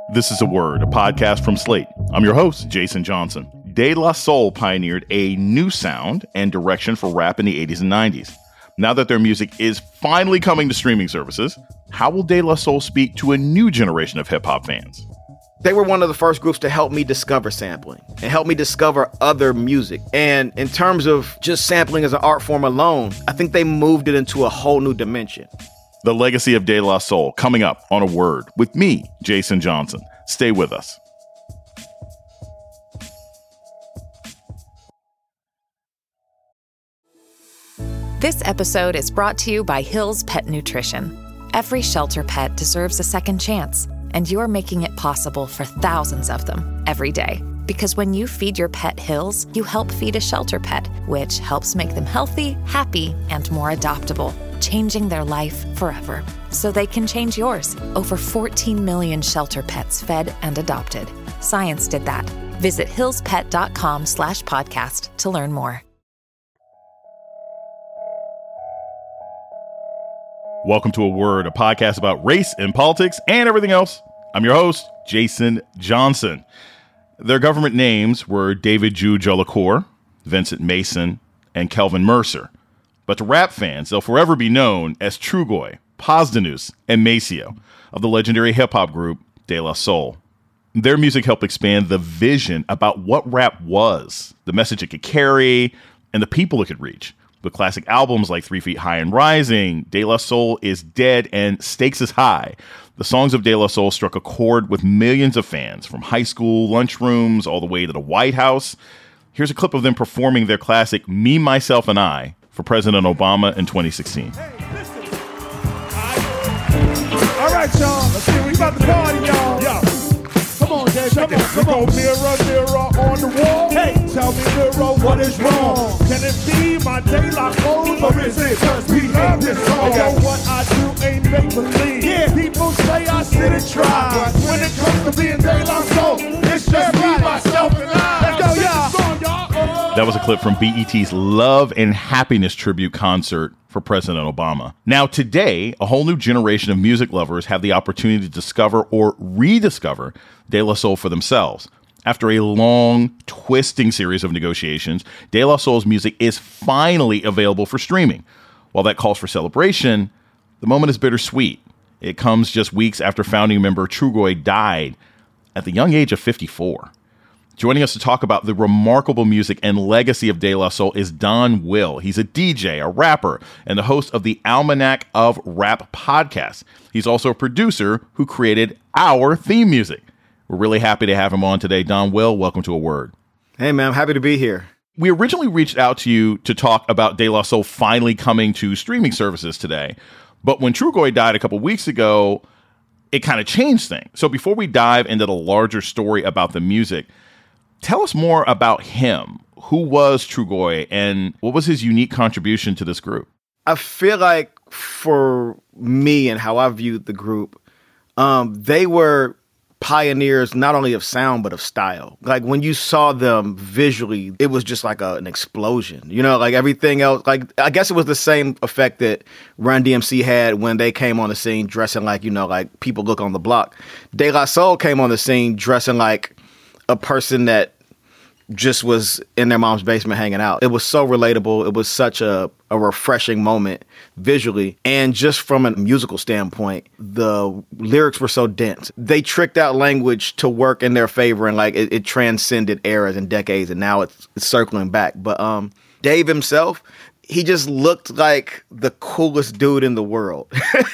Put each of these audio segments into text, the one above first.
This is A Word, a podcast from Slate. I'm your host, Jason Johnson. De La Soul pioneered a new sound and direction for rap in the 80s and 90s. Now that their music is finally coming to streaming services, how will De La Soul speak to a new generation of hip-hop fans? They were one of the first groups to help me discover sampling and help me discover other music. And in terms of just sampling as an art form alone, I think they moved it into a whole new dimension. The legacy of De La Soul coming up on A Word with me, Jason Johnson. Stay with us. This episode is brought to you by Hill's Pet Nutrition. Every shelter pet deserves a second chance, and you're making it possible for thousands of them every day. Because when you feed your pet Hill's, you help feed a shelter pet, which helps make them healthy, happy, and more adoptable, changing their life forever. So they can change yours. Over 14 million shelter pets fed and adopted. Science did that. Visit hillspet.com/podcast to learn more. Welcome to A Word, a podcast about race and politics and everything else. I'm your host, Jason Johnson. Their government names were David Jew Jolicoeur, Vincent Mason, and Kelvin Mercer. But to rap fans, they'll forever be known as Trugoy, Posdnuos, and Maceo of the legendary hip-hop group De La Soul. Their music helped expand the vision about what rap was, the message it could carry, and the people it could reach. With classic albums like 3 Feet High and Rising, De La Soul is dead and stakes is high. The songs of De La Soul struck a chord with millions of fans, from high school lunchrooms all the way to the White House. Here's a clip of them performing their classic Me, Myself, and I for President Obama in 2016. Hey, listen. All right, y'all. Let's see. We about to party, y'all. Yo. Come on, Dave. Come on. Mirror, mirror on the wall. Hey, tell me, mirror, what is wrong? Can it be my De La Soul, or is it just we love this song? Although what I do ain't make believe. Yeah, people say I sit and try, but when it comes to being De La Soul, it's just me, myself, and I. Let's go, y'all. That was a clip from BET's Love and Happiness tribute concert for President Obama. Now, today, a whole new generation of music lovers have the opportunity to discover or rediscover De La Soul for themselves. After a long, twisting series of negotiations, De La Soul's music is finally available for streaming. While that calls for celebration, the moment is bittersweet. It comes just weeks after founding member Trugoy died at the young age of 54. Joining us to talk about the remarkable music and legacy of De La Soul is Don Will. He's a DJ, a rapper, and the host of the Almanac of Rap podcast. He's also a producer who created our theme music. We're really happy to have him on today. Don Will, welcome to A Word. Hey, man, I'm happy to be here. We originally reached out to you to talk about De La Soul finally coming to streaming services today. But when Trugoy died a couple weeks ago, it kind of changed things. So before we dive into the larger story about the music, tell us more about him. Who was Trugoy and what was his unique contribution to this group? I feel like for me and how I viewed the group, they were pioneers not only of sound, but of style. Like when you saw them visually, it was just like an explosion, you know, like everything else. Like, I guess it was the same effect that Run DMC had when they came on the scene dressing like, you know, like people look on the block. De La Soul came on the scene dressing like a person that just was in their mom's basement hanging out. It was so relatable. It was such a refreshing moment visually. And just from a musical standpoint, the lyrics were so dense. They tricked out language to work in their favor, and like it transcended eras and decades, and now it's circling back. But Dave himself, he just looked like the coolest dude in the world.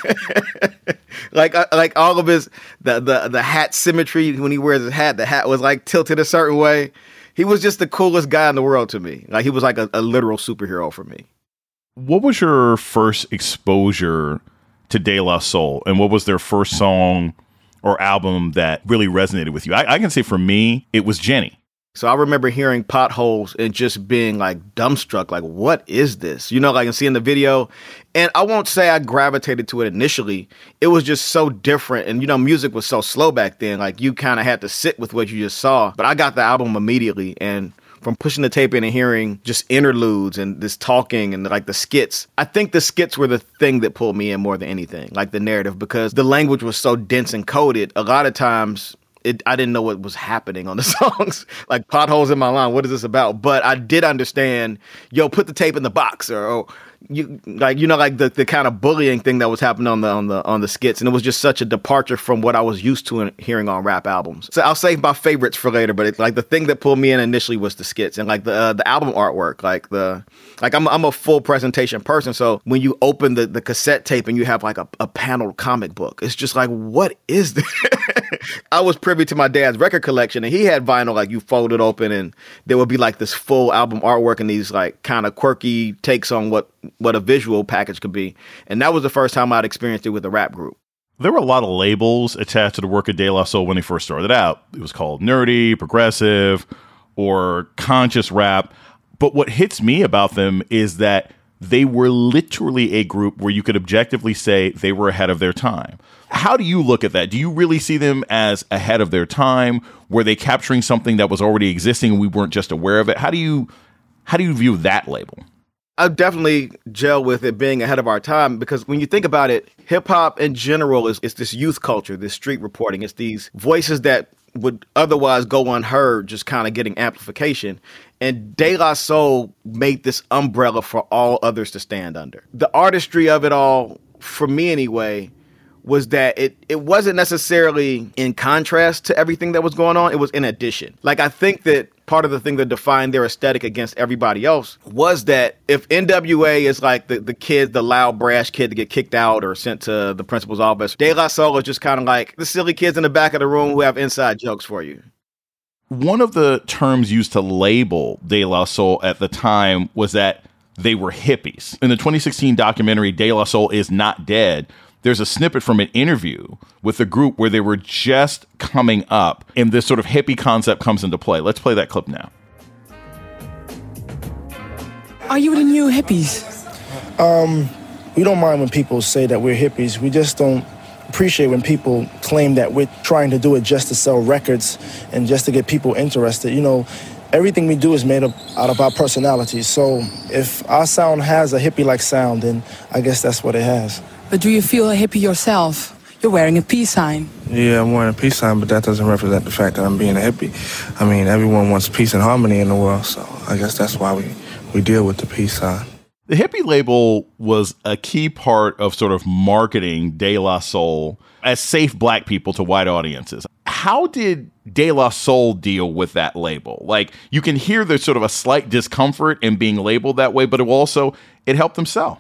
like all of his the hat symmetry when he wears his hat, the hat was like tilted a certain way. He was just the coolest guy in the world to me. Like he was like a literal superhero for me. What was your first exposure to De La Soul, and what was their first song or album that really resonated with you? I can say for me, it was Jenny. So I remember hearing Potholes and just being like dumbstruck, like, what is this? You know, like, and seeing the video. And I won't say I gravitated to it initially. It was just so different. And, you know, music was so slow back then. Like, you kind of had to sit with what you just saw. But I got the album immediately. And from pushing the tape in and hearing just interludes and this talking and like the skits, I think the skits were the thing that pulled me in more than anything, like the narrative, because the language was so dense and coded. A lot of times I didn't know what was happening on the songs. Like potholes in my line. What is this about? But I did understand, put the tape in the box or the kind of bullying thing that was happening on the skits. And it was just such a departure from what I was used to hearing on rap albums. So I'll save my favorites for later, but the thing that pulled me in initially was the skits and the album artwork. I'm a full presentation person. So when you open the cassette tape and you have like a paneled comic book, it's just like, what is this? I was privy to my dad's record collection and he had vinyl, like you fold it open and there would be like this full album artwork and these like kind of quirky takes on what a visual package could be. And that was the first time I'd experienced it with a rap group. There were a lot of labels attached to the work of De La Soul when he first started out. It was called nerdy, progressive, or conscious rap. But what hits me about them is that they were literally a group where you could objectively say they were ahead of their time. How do you look at that? Do you really see them as ahead of their time? Were they capturing something that was already existing and we weren't just aware of it? How do you view that label? I definitely gel with it being ahead of our time because when you think about it, hip hop in general is this youth culture, this street reporting. It's these voices that would otherwise go unheard, just kind of getting amplification. And De La Soul made this umbrella for all others to stand under. The artistry of it all, for me anyway, was that it wasn't necessarily in contrast to everything that was going on. It was in addition. Like, I think that part of the thing that defined their aesthetic against everybody else was that if NWA is like the kid, the loud, brash kid to get kicked out or sent to the principal's office, De La Soul is just kind of like the silly kids in the back of the room who have inside jokes for you. One of the terms used to label De La Soul at the time was that they were hippies. In the 2016 documentary, De La Soul is Not Dead, there's a snippet from an interview with the group where they were just coming up and this sort of hippie concept comes into play. Let's play that clip now. Are you the new hippies? We don't mind when people say that we're hippies. We just don't appreciate when people claim that we're trying to do it just to sell records and just to get people interested. Everything we do is made up out of our personalities. So if our sound has a hippie-like sound, then I guess that's what it has. But do you feel a hippie yourself? You're wearing a peace sign. Yeah, I'm wearing a peace sign, but that doesn't represent the fact that I'm being a hippie. I mean, everyone wants peace and harmony in the world, so I guess that's why we deal with the peace sign. The hippie label was a key part of sort of marketing De La Soul as safe black people to white audiences. How did De La Soul deal with that label? Like, you can hear there's sort of a slight discomfort in being labeled that way, but it helped them sell.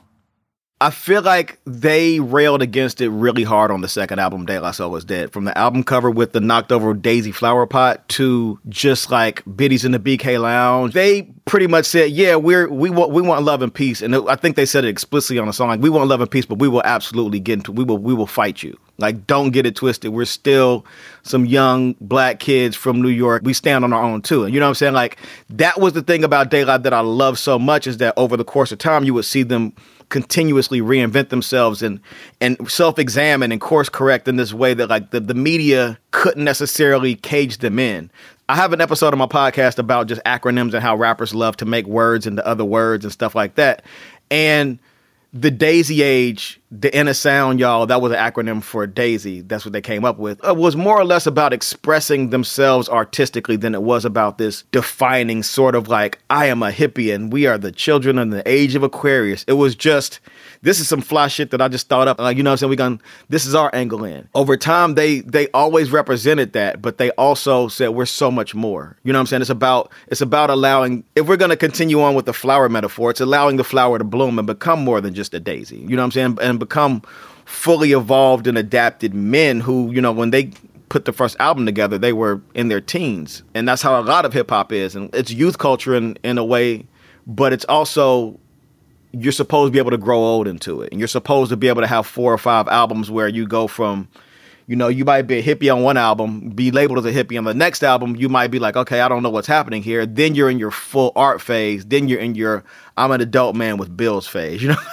I feel like they railed against it really hard on the second album, De La Soul Is Dead. From the album cover with the knocked over Daisy flower pot to just like Biddies in the BK Lounge. They pretty much said, yeah, we want love and peace. And I think they said it explicitly on the song, like, we want love and peace, but we will absolutely we will fight you. Like, don't get it twisted. We're still some young black kids from New York. We stand on our own too. And you know what I'm saying? Like, that was the thing about De La that I love so much, is that over the course of time, you would see them continuously reinvent themselves and self-examine and course correct in this way that like the media couldn't necessarily cage them in. I have an episode of my podcast about just acronyms and how rappers love to make words into other words and stuff like that. And the Daisy Age, the inner sound, y'all, that was an acronym for Daisy. That's what they came up with. It was more or less about expressing themselves artistically than it was about this defining sort of like, I am a hippie and we are the children in the age of Aquarius. It was just, this is some fly shit that I just thought up. Like, you know what I'm saying? This is our angle in. Over time, they always represented that, but they also said we're so much more. You know what I'm saying? It's about allowing, if we're going to continue on with the flower metaphor, it's allowing the flower to bloom and become more than just a daisy. You know what I'm saying? And become fully evolved and adapted men who, you know, when they put the first album together, they were in their teens. And that's how a lot of hip hop is. And it's youth culture in a way, but it's also, you're supposed to be able to grow old into it. And you're supposed to be able to have 4 or 5 albums where you go from, you know, you might be a hippie on one album, be labeled as a hippie on the next album. You might be like, okay, I don't know what's happening here. Then you're in your full art phase. Then you're in your, I'm an adult man with bills phase, you know?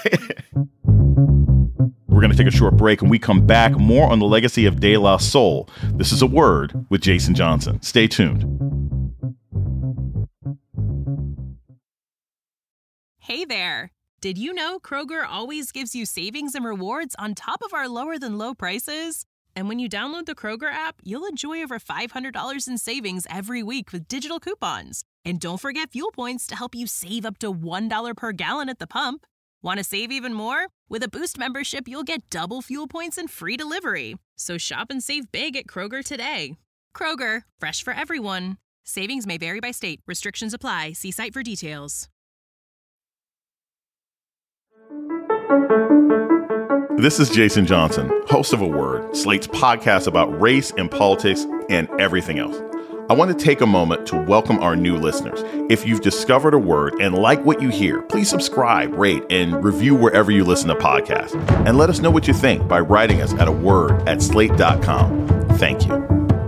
We're going to take a short break. and we come back, more on the legacy of De La Soul. This is A Word with Jason Johnson. Stay tuned. Hey there. Did you know Kroger always gives you savings and rewards on top of our lower than low prices? And when you download the Kroger app, you'll enjoy over $500 in savings every week with digital coupons. And don't forget fuel points to help you save up to $1 per gallon at the pump. Want to save even more? With a Boost membership, you'll get double fuel points and free delivery. So shop and save big at Kroger today. Kroger, fresh for everyone. Savings may vary by state. Restrictions apply. See site for details. This is Jason Johnson, host of A Word, Slate's podcast about race and politics and everything else. I want to take a moment to welcome our new listeners. If you've discovered A Word and like what you hear, please subscribe, rate, and review wherever you listen to podcasts. And let us know what you think by writing us at aword@slate.com. Thank you.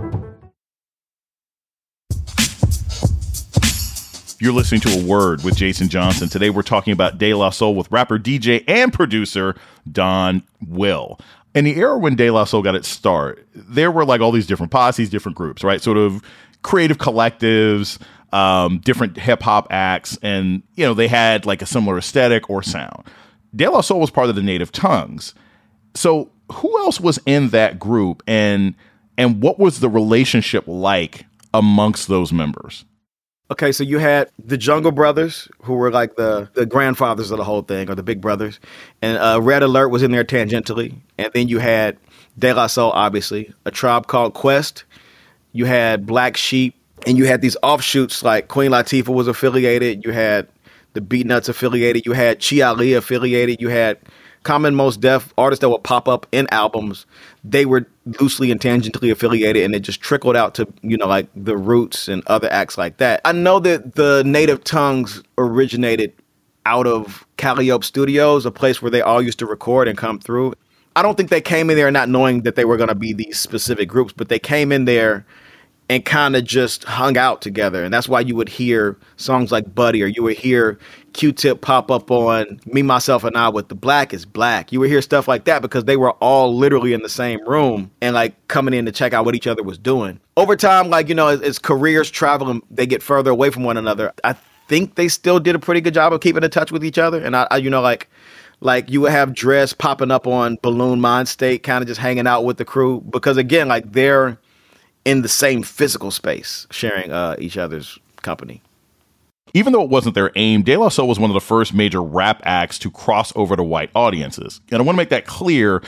You're listening to A Word with Jason Johnson. Today we're talking about De La Soul with rapper, DJ, and producer Don Will. In the era when De La Soul got its start, there were like all these different posses, different groups, right? Sort of creative collectives, different hip-hop acts, and, you know, they had like a similar aesthetic or sound. De La Soul was part of the Native Tongues. So who else was in that group, and what was the relationship like amongst those members? Okay, so you had the Jungle Brothers, who were like the grandfathers of the whole thing, or the big brothers. And Red Alert was in there tangentially. And then you had De La Soul, obviously. A Tribe Called Quest. You had Black Sheep. And you had these offshoots, like Queen Latifah was affiliated. You had the Beat Nuts affiliated. You had Chi Ali affiliated. You had Common Mos Def, artists that would pop up in albums. They were loosely and tangentially affiliated, and it just trickled out to, you know, like the Roots and other acts like that. I know that the Native Tongues originated out of Calliope Studios, a place where they all used to record and come through. I don't think they came in there not knowing that they were going to be these specific groups, but they came in there and kind of just hung out together. And that's why you would hear songs like Buddy, or you would hear Q-Tip pop up on Me, Myself, and I with The Black is Black. You would hear stuff like that because they were all literally in the same room and like coming in to check out what each other was doing. Over time, like, you know, as careers travel and they get further away from one another, I think they still did a pretty good job of keeping in touch with each other. And I you know, like you would have Dress popping up on Balloon Mind State, kind of just hanging out with the crew because, again, like they're in the same physical space, sharing each other's company. Even though it wasn't their aim, De La Soul was one of the first major rap acts to cross over to white audiences. And I want to make that clear.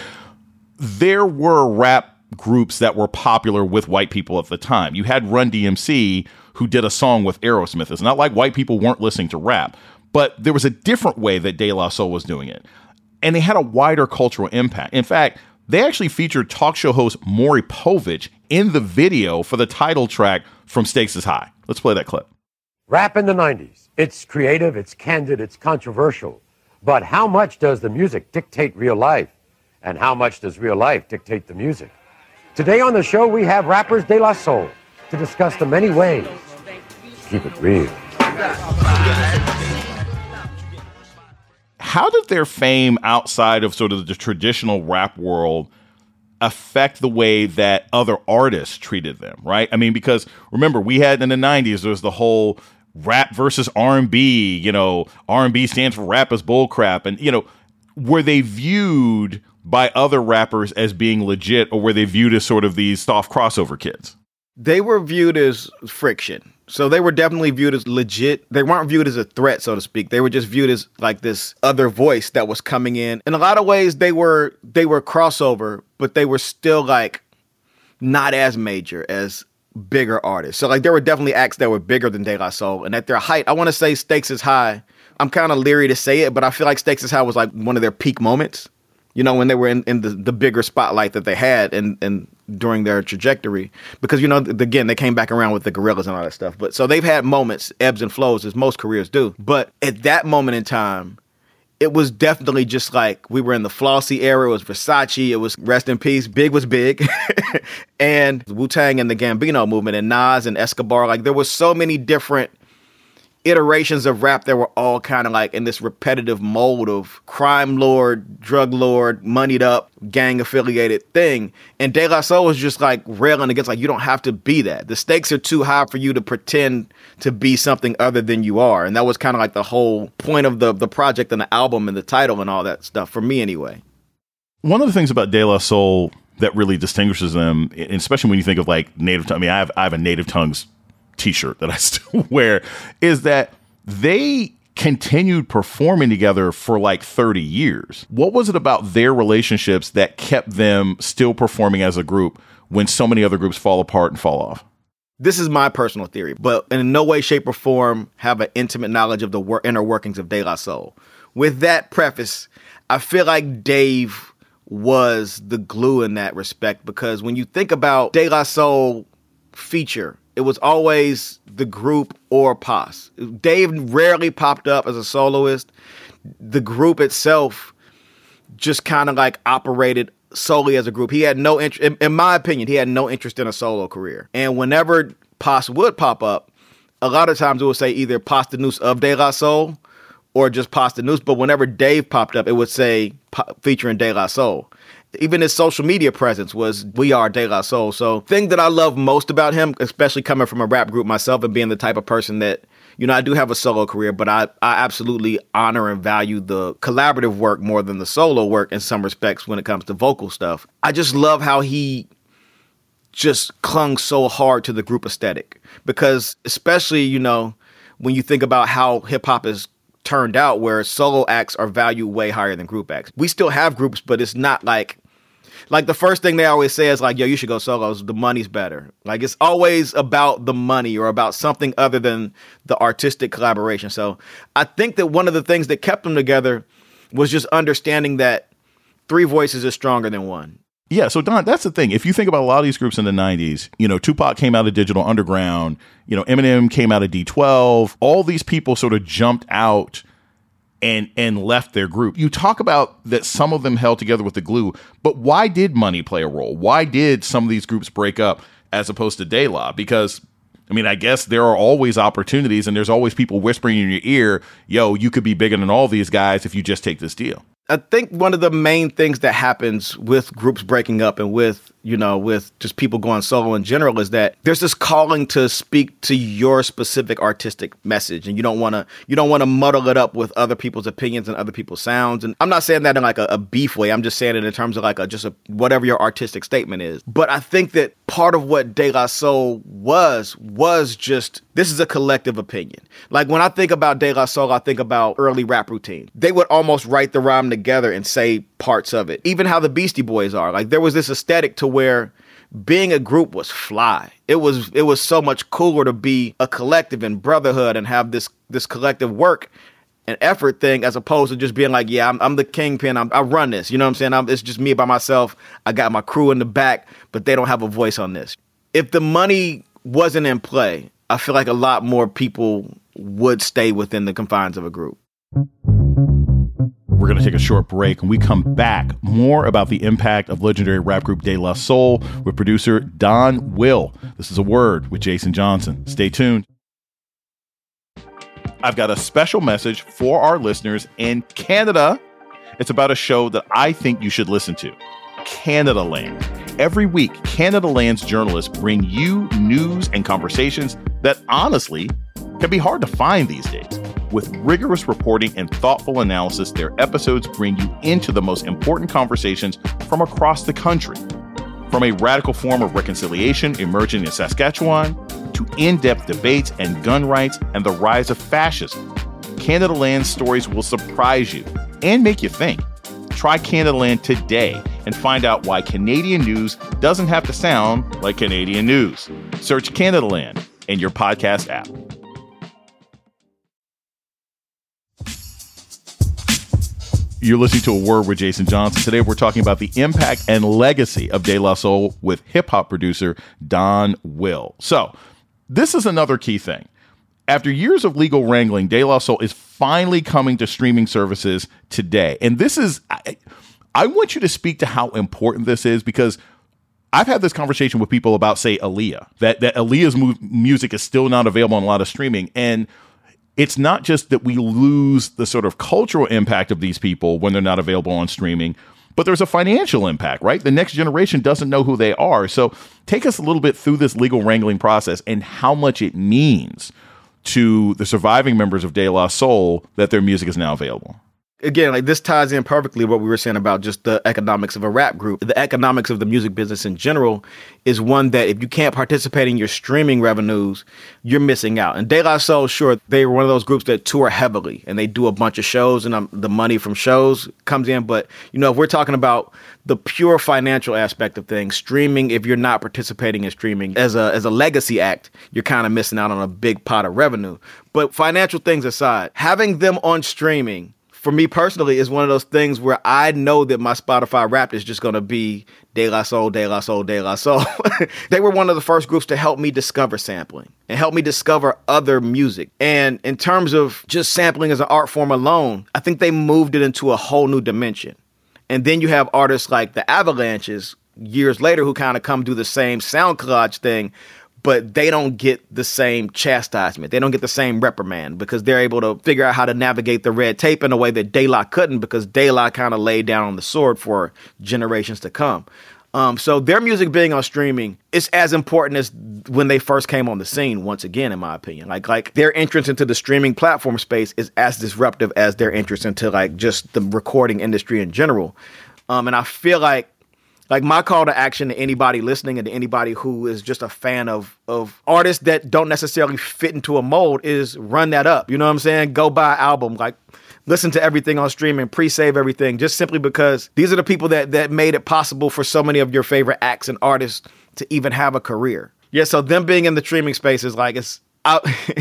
There were rap groups that were popular with white people at the time. You had Run DMC, who did a song with Aerosmith. It's not like white people weren't listening to rap, but there was a different way that De La Soul was doing it. And they had a wider cultural impact. In fact, they actually featured talk show host Maury Povich in the video for the title track from Stakes is High. Let's play that clip. Rap in the 90s. It's creative, it's candid, it's controversial. But how much does the music dictate real life? And how much does real life dictate the music? Today on the show, we have rappers De La Soul to discuss the many ways to keep it real. How did their fame outside of sort of the traditional rap world affect the way that other artists treated them, right? I mean, because remember, we had in the 90s, there was the whole rap versus R&B, you know, R&B stands for rap is bullcrap. And, you know, were they viewed by other rappers as being legit, or were they viewed as sort of these soft crossover kids? They were viewed as friction. So they were definitely viewed as legit. They weren't viewed as a threat, so to speak. They were just viewed as like this other voice that was coming in. In a lot of ways, they were crossover, but they were still like not as major as bigger artists. So like there were definitely acts that were bigger than De La Soul. And at their height, I want to say Stakes is High. I'm kind of leery to say it, but I feel like Stakes is High was like one of their peak moments. You know, when they were in the bigger spotlight that they had and during their trajectory. Because, you know, again, they came back around with the Gorillas and all that stuff. But so they've had moments, ebbs and flows, as most careers do. But at that moment in time, it was definitely just like we were in the Flossy era. It was Versace. It was Rest in Peace. Big was big. And Wu-Tang and the Gambino movement and Nas and Escobar. Like there was so many different iterations of rap that were all kind of like in this repetitive mold of crime lord, drug lord, moneyed up, gang affiliated thing. And De La Soul was just like railing against like, you don't have to be that. The stakes are too high for you to pretend to be something other than you are. And that was kind of like the whole point of the project and the album and the title and all that stuff for me anyway. One of the things about De La Soul that really distinguishes them, and especially when you think of like Native Tongues. I mean, I have a Native Tongues t-shirt that I still wear, is that they continued performing together for like 30 years. What was it about their relationships that kept them still performing as a group when so many other groups fall apart and fall off? This is my personal theory, but in no way, shape, or form have an intimate knowledge of the inner workings of De La Soul. With that preface, I feel like Dave was the glue in that respect, because when you think about De La Soul feature, it was always the group or Paz. Dave rarely popped up as a soloist. The group itself just kind of like operated solely as a group. He had no interest, in my opinion, he had no interest in a solo career. And whenever Paz would pop up, a lot of times it would say either Paz the Noose of De La Soul or just Paz the Noose. But whenever Dave popped up, it would say featuring De La Soul. Even his social media presence was We Are De La Soul. So thing that I love most about him, especially coming from a rap group myself and being the type of person that, you know, I do have a solo career, but I absolutely honor and value the collaborative work more than the solo work in some respects when it comes to vocal stuff. I just love how he just clung so hard to the group aesthetic, because especially, you know, when you think about how hip hop is turned out, where solo acts are valued way higher than group acts. We still have groups, but it's not like the first thing they always say is like, yo, you should go solos. The money's better. Like, it's always about the money or about something other than the artistic collaboration. So I think that one of the things that kept them together was just understanding that three voices is stronger than one. Yeah, so Don, that's the thing. If you think about a lot of these groups in the 90s, you know, Tupac came out of Digital Underground, you know, Eminem came out of D12. All these people sort of jumped out and left their group. You talk about that some of them held together with the glue, but why did money play a role? Why did some of these groups break up as opposed to De La? Because, I mean, I guess there are always opportunities and there's always people whispering in your ear, yo, you could be bigger than all these guys if you just take this deal. I think one of the main things that happens with groups breaking up and with, you know, with just people going solo in general is that there's this calling to speak to your specific artistic message, and you don't want to muddle it up with other people's opinions and other people's sounds. And I'm not saying that in like a beef way. I'm just saying it in terms of like whatever your artistic statement is. But I think that part of what De La Soul was just, this is a collective opinion. Like when I think about De La Soul, I think about early rap routine. They would almost write the rhyme together and say parts of it. Even how the Beastie Boys are. Like there was this aesthetic to where being a group was fly. It was so much cooler to be a collective and brotherhood and have this collective work and effort thing, as opposed to just being like, yeah, I'm the kingpin. I run this. You know what I'm saying? It's just me by myself. I got my crew in the back, but they don't have a voice on this. If the money wasn't in play, I feel like a lot more people would stay within the confines of a group. We're going to take a short break. When we come back, more about the impact of legendary rap group De La Soul with producer Don Will. This is A Word with Jason Johnson. Stay tuned. I've got a special message for our listeners in Canada. It's about a show that I think you should listen to, Canadaland. Every week, Canadaland's journalists bring you news and conversations that honestly can be hard to find these days. With rigorous reporting and thoughtful analysis, their episodes bring you into the most important conversations from across the country. From a radical form of reconciliation emerging in Saskatchewan to in-depth debates and gun rights and the rise of fascism, Canadaland's stories will surprise you and make you think. Try Canadaland today and find out why Canadian news doesn't have to sound like Canadian news. Search Canadaland in your podcast app. You're listening to A Word with Jason Johnson. Today, we're talking about the impact and legacy of De La Soul with hip-hop producer Don Will. So, this is another key thing. After years of legal wrangling, De La Soul is finally coming to streaming services today. And this is, I want you to speak to how important this is, because I've had this conversation with people about, say, Aaliyah, that Aaliyah's music is still not available on a lot of streaming. And it's not just that we lose the sort of cultural impact of these people when they're not available on streaming, but there's a financial impact, right? The next generation doesn't know who they are. So take us a little bit through this legal wrangling process and how much it means to the surviving members of De La Soul that their music is now available. Again, like this ties in perfectly what we were saying about just the economics of a rap group. The economics of the music business in general is one that if you can't participate in your streaming revenues, you're missing out. And De La Soul, sure, they were one of those groups that tour heavily and they do a bunch of shows and the money from shows comes in. But, you know, if we're talking about the pure financial aspect of things, streaming, if you're not participating in streaming as a legacy act, you're kind of missing out on a big pot of revenue. But financial things aside, having them on streaming, for me personally, is one of those things where I know that my Spotify Wrapped is just going to be De La Soul, De La Soul, De La Soul. They were one of the first groups to help me discover sampling and help me discover other music. And in terms of just sampling as an art form alone, I think they moved it into a whole new dimension. And then you have artists like the Avalanches years later who kind of come do the same sound collage thing, but they don't get the same chastisement. They don't get the same reprimand because they're able to figure out how to navigate the red tape in a way that De La couldn't, because De La kind of laid down on the sword for generations to come. So their music being on streaming is as important as when they first came on the scene, once again, in my opinion. Like their entrance into the streaming platform space is as disruptive as their entrance into like just the recording industry in general. And I feel like my call to action to anybody listening and to anybody who is just a fan of artists that don't necessarily fit into a mold is run that up. You know what I'm saying? Go buy an album. Like, listen to everything on streaming, pre-save everything, just simply because these are the people that made it possible for so many of your favorite acts and artists to even have a career. Yeah, so them being in the streaming space is like, it's out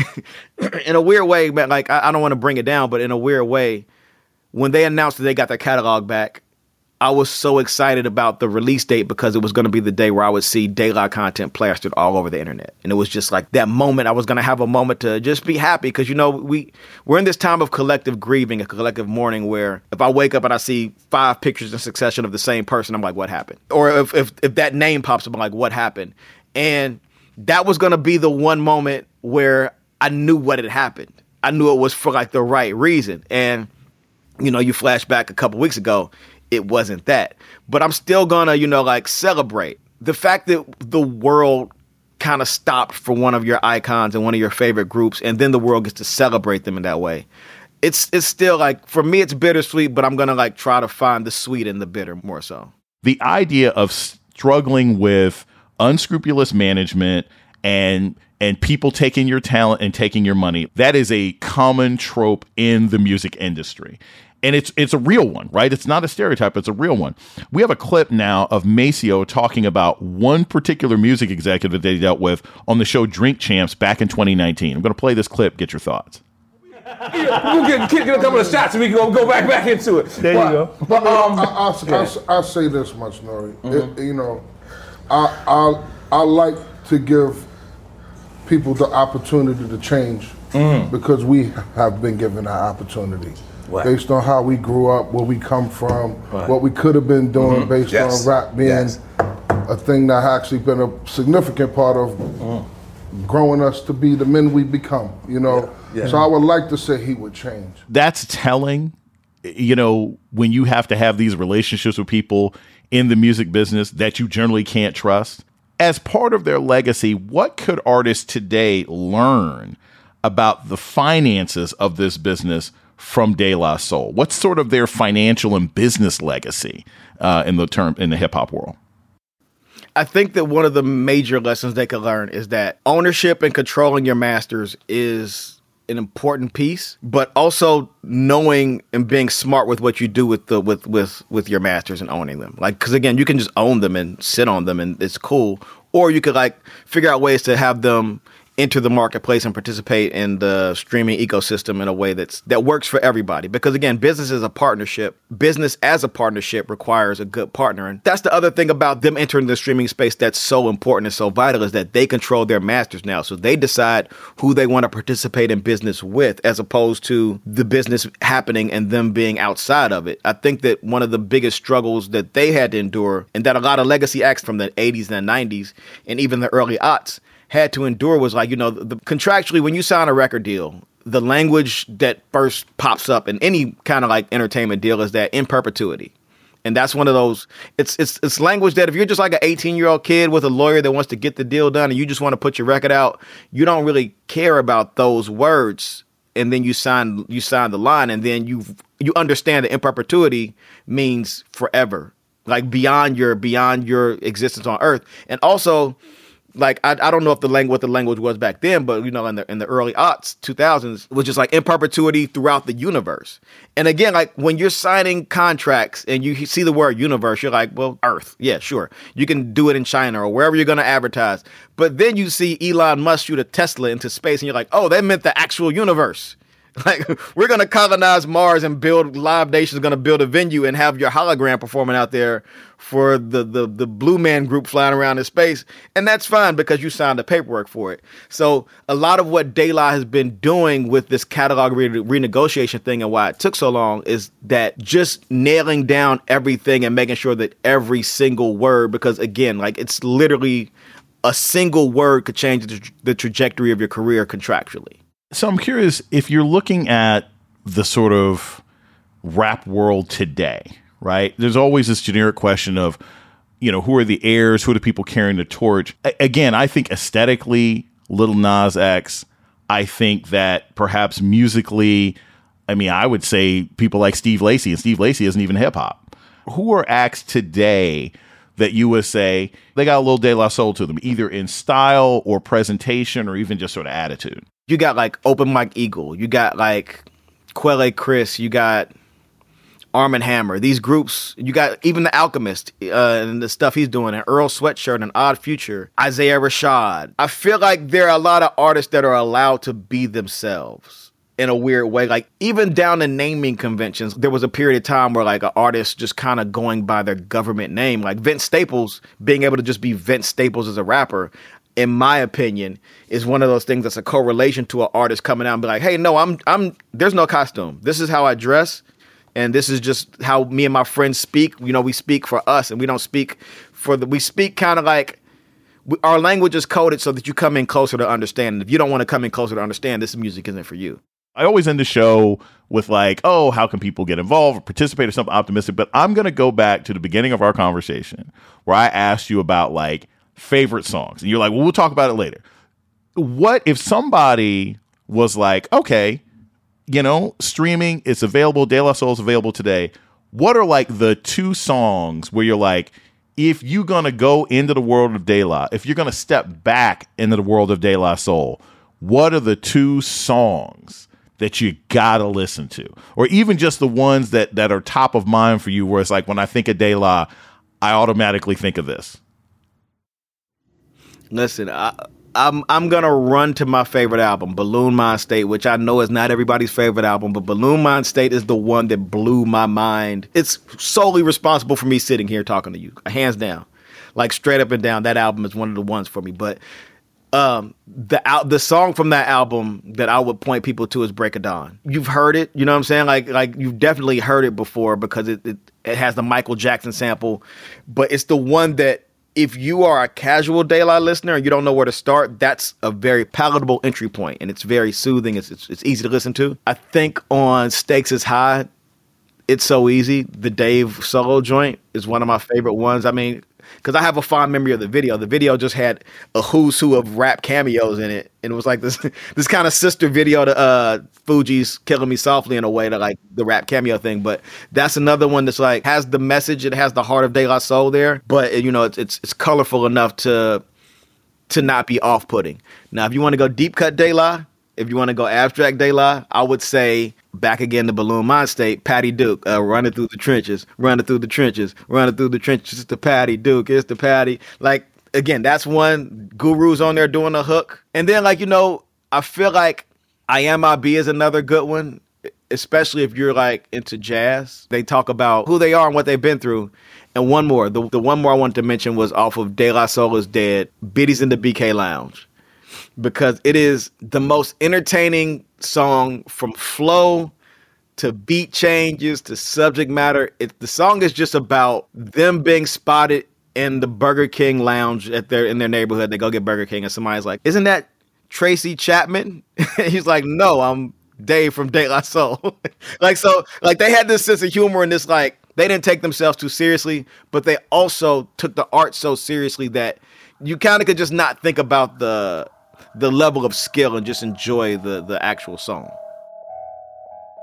in a weird way, man. Like, I don't want to bring it down, but in a weird way, when they announced that they got their catalog back, I was so excited about the release date because it was going to be the day where I would see De La content plastered all over the internet. And it was just like that moment. I was going to have a moment to just be happy because, you know, we're in this time of collective grieving, a collective mourning, where if I wake up and I see 5 pictures in succession of the same person, I'm like, what happened? Or if that name pops up, I'm like, what happened? And that was going to be the one moment where I knew what had happened. I knew it was for like the right reason. And, you know, you flash back a couple weeks ago, it wasn't that. But I'm still gonna, you know, like celebrate the fact that the world kind of stopped for one of your icons and one of your favorite groups, and then the world gets to celebrate them in that way. It's still like, for me, it's bittersweet, but I'm gonna like try to find the sweet in the bitter more so. The idea of struggling with unscrupulous management and people taking your talent and taking your money, that is a common trope in the music industry. And it's a real one, right? It's not a stereotype. It's a real one. We have a clip now of Maceo talking about one particular music executive that they dealt with on the show Drink Champs back in 2019. I'm going to play this clip. Get your thoughts. We'll get a couple of shots and we can go back into it. There you go. But I'll say this much, Nori. Mm-hmm. You know, I like to give people the opportunity to change because we have been given that opportunity. Right. Based on how we grew up, where we come from, what we could have been doing, based on rap being a thing that actually been a significant part of growing us to be the men we become, you know. Yeah. So I would like to say he would change. That's telling, you know, when you have to have these relationships with people in the music business that you generally can't trust. As part of their legacy, what could artists today learn about the finances of this business from De La Soul? What's sort of their financial and business legacy in the hip hop world? I think that one of the major lessons they could learn is that ownership and controlling your masters is an important piece, but also knowing and being smart with what you do with your masters and owning them. Like, because again, you can just own them and sit on them and it's cool, or you could like figure out ways to have them enter the marketplace and participate in the streaming ecosystem in a way that works for everybody. Because again, business is a partnership. Business as a partnership requires a good partner. And that's the other thing about them entering the streaming space that's so important and so vital, is that they control their masters now. So they decide who they want to participate in business with, as opposed to the business happening and them being outside of it. I think that one of the biggest struggles that they had to endure, and that a lot of legacy acts from the 80s and 90s and even the early aughts had to endure, was like, you know, contractually, when you sign a record deal, the language that first pops up in any kind of like entertainment deal is that in perpetuity. And that's one of those, it's language that if you're just like an 18-year-old kid with a lawyer that wants to get the deal done and you just want to put your record out, you don't really care about those words. And then you sign the line, and then you've you understand that in perpetuity means forever, like beyond your existence on Earth. And also, like, I don't know if what the language was back then, but, you know, in the early aughts, 2000s, was just like in perpetuity throughout the universe. And again, like when you're signing contracts and you see the word universe, you're like, well, Earth. Yeah, sure. You can do it in China or wherever you're going to advertise. But then you see Elon Musk shoot a Tesla into space and you're like, oh, they meant the actual universe. Like, we're going to colonize Mars and build Live Nation's going to build a venue and have your hologram performing out there for the Blue Man Group flying around in space. And that's fine because you signed the paperwork for it. So a lot of what De La has been doing with this catalog renegotiation thing and why it took so long is that just nailing down everything and making sure that every single word, because again, like it's literally a single word could change the trajectory of your career contractually. So I'm curious if you're looking at the sort of rap world today, right? There's always this generic question of, you know, who are the heirs? Who are the people carrying the torch? Again, I think aesthetically, Lil Nas X, I think that perhaps musically, I mean, I would say people like Steve Lacy, and Steve Lacy isn't even hip hop. Who are acts today that you would say they got a little De La Soul to them, either in style or presentation or even just sort of attitude? You got like Open Mike Eagle, you got like Quelle Chris, you got Arm & Hammer. These groups, you got even The Alchemist and the stuff he's doing, and Earl Sweatshirt and Odd Future, Isaiah Rashad. I feel like there are a lot of artists that are allowed to be themselves in a weird way. Like even down to naming conventions, there was a period of time where like an artist just kind of going by their government name, like Vince Staples being able to just be Vince Staples as a rapper, in my opinion, is one of those things that's a correlation to an artist coming out and be like, hey, no, I'm there's no costume. This is how I dress. And this is just how me and my friends speak. You know, we speak for us and we don't speak we speak kind of like our language is coded so that you come in closer to understand. If you don't want to come in closer to understand, this music isn't for you. I always end the show with like, oh, how can people get involved or participate or something optimistic? But I'm going to go back to the beginning of our conversation where I asked you about like favorite songs. And you're like, well, we'll talk about it later. What if somebody was like, okay, you know, streaming, it's available. De La Soul's available today. What are like the two songs where you're like, if you're going to go into the world of De La, if you're going to step back into the world of De La Soul, what are the two songs that you got to listen to? Or even just the ones that are top of mind for you where it's like, when I think of De La, I automatically think of this. Listen, I'm gonna run to my favorite album, Balloon Mind State, which I know is not everybody's favorite album, but Balloon Mind State is the one that blew my mind. It's solely responsible for me sitting here talking to you, hands down, like straight up and down. That album is one of the ones for me. But the song from that album that I would point people to is Break of Dawn. You've heard it, you know what I'm saying? Like you've definitely heard it before because it has the Michael Jackson sample, but it's the one that, if you are a casual De La listener and you don't know where to start, that's a very palatable entry point, and it's very soothing. It's easy to listen to. I think on Stakes is High, It's So Easy, the Dave solo joint is one of my favorite ones. I mean, because I have a fond memory of the video. The video just had a who's who of rap cameos in it, and it was like this kind of sister video to Fuji's Killing Me Softly in a way, to like the rap cameo thing. But that's another one that's like has the message, it has the heart of De La Soul there, but you know it's colorful enough to not be off-putting. Now, if you want to go deep cut De La, if you want to go abstract De La, I would say back again to Balloon Mind State, Patty Duke, running through the trenches, running through the trenches, running through the trenches. It's the Patty Duke, it's the Patty. Like, again, that's one. Guru's on there doing a hook. And then, like, you know, I feel like I Am I.B. is another good one, especially if you're, like, into jazz. They talk about who they are and what they've been through. And one more. The one more I wanted to mention was off of De La Soul is Dead, Biddies in the BK Lounge. Because it is the most entertaining song from flow to beat changes to subject matter. The song is just about them being spotted in the Burger King lounge in their neighborhood. They go get Burger King and somebody's like, isn't that Tracy Chapman? He's like, no, I'm Dave from De La Soul. Like they had this sense of humor and this, like, they didn't take themselves too seriously, but they also took the art so seriously that you kind of could just not think about the level of skill and just enjoy the actual song.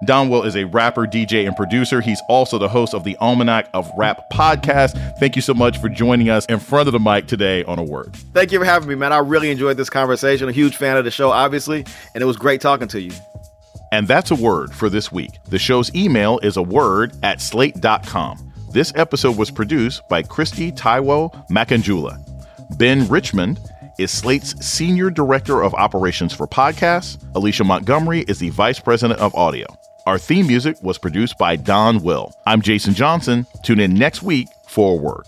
Don Will is a rapper, DJ, and producer. He's also the host of the Almanac of Rap podcast. Thank you so much for joining us in front of the mic today on A Word. Thank you for having me, man. I really enjoyed this conversation. A huge fan of the show, obviously, and it was great talking to you. And that's A Word for this week. The show's email is aword@slate.com. This episode was produced by Christy Taiwo Makanjula. Ben Richmond is Slate's Senior Director of Operations for Podcasts. Alicia Montgomery is the Vice President of Audio. Our theme music was produced by Don Will. I'm Jason Johnson. Tune in next week for A Word.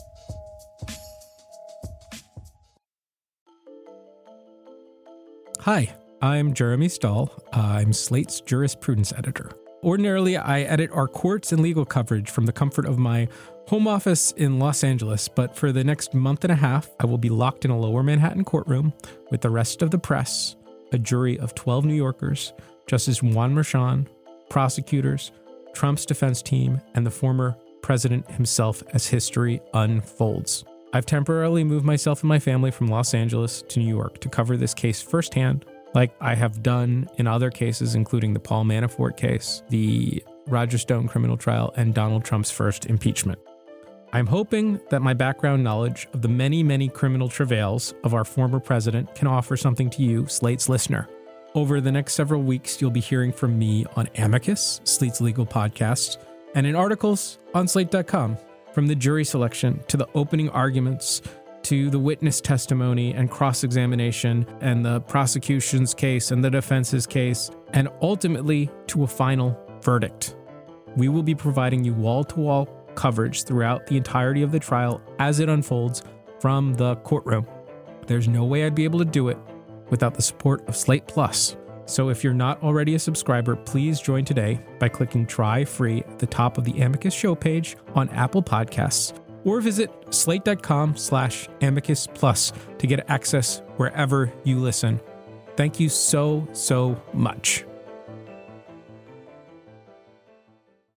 Hi, I'm Jeremy Stahl. I'm Slate's jurisprudence editor. Ordinarily, I edit our courts and legal coverage from the comfort of my home office in Los Angeles, but for the next month and a half, I will be locked in a lower Manhattan courtroom with the rest of the press, a jury of 12 New Yorkers, Justice Juan Merchan, prosecutors, Trump's defense team, and the former president himself as history unfolds. I've temporarily moved myself and my family from Los Angeles to New York to cover this case firsthand, like I have done in other cases, including the Paul Manafort case, the Roger Stone criminal trial, and Donald Trump's first impeachment. I'm hoping that my background knowledge of the many, many criminal travails of our former president can offer something to you, Slate's listener. Over the next several weeks, you'll be hearing from me on Amicus, Slate's legal podcast, and in articles on Slate.com. From the jury selection to the opening arguments to the witness testimony and cross-examination and the prosecution's case and the defense's case, and ultimately to a final verdict. We will be providing you wall-to-wall coverage throughout the entirety of the trial as it unfolds from the courtroom. There's no way I'd be able to do it without the support of Slate Plus. So if you're not already a subscriber, please join today by clicking Try Free at the top of the Amicus show page on Apple Podcasts, or visit slate.com/Amicus Plus to get access wherever you listen. Thank you so much.